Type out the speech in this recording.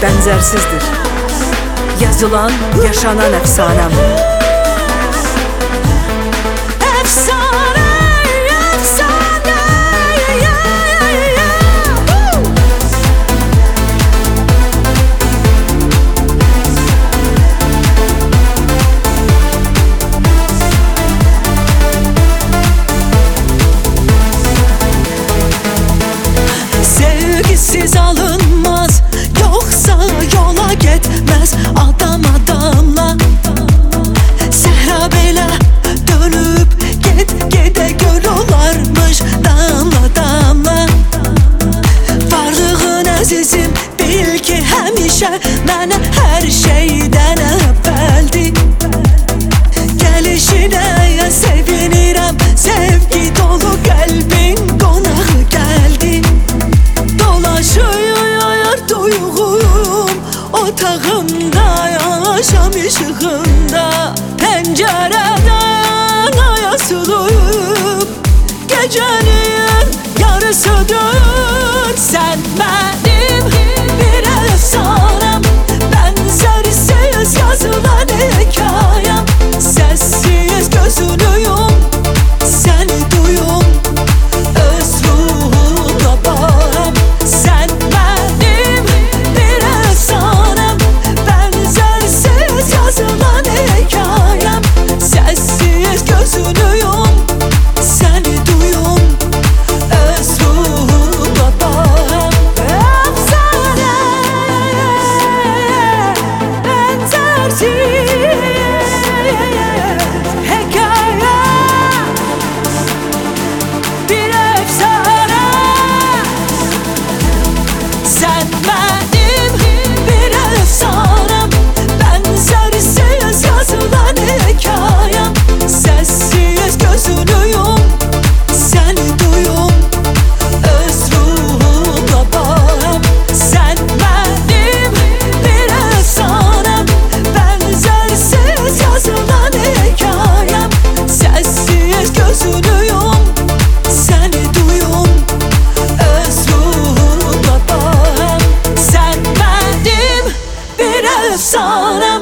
bənzərsizdir. Yazılan, yaşanan əfsanəm. Sevgisiz alınmaz, yoksa yola getmez adam adamla. Səhra belə dönüb gedə gör olarmış damla damla. Varlığın əzizim, bil ki həmişə mənə hər şeydən əvvəldir. Gəlişinə sevinirəm, sevgi dolu qəlbin qonağı gəldi. Dolaşıyor duyğum otağımda, yaşam işığında. Pəncərədən ay asılıb, gecənin yarısıdır. Sən mənim bir əfsanəm, bənzərsiz yazılan hekayəm. Səssiz gözünü yum, səni duyum, öz ruhuna bağım. Sən mənim bir əfsanəm, bənzərsiz yazılan hekayəm. Səssiz gözünü yum, səni duyum, öz ruhuna bağım. Əfsanəm, bənzərsiz hekayəm, bir əfsanə. Sən mənim bir əfsanəm, bənzərsiz yazılan hekayəm. Səssiz gözünü yum, səni duyum, öz ruhuna bağım. Sən mənim bir əfsanəm, bənzərsiz yazılan hekayəm. Səssiz gözünü yum, səni duyum, öz ruhuna bağım. Sən mənim bir əfsanəm.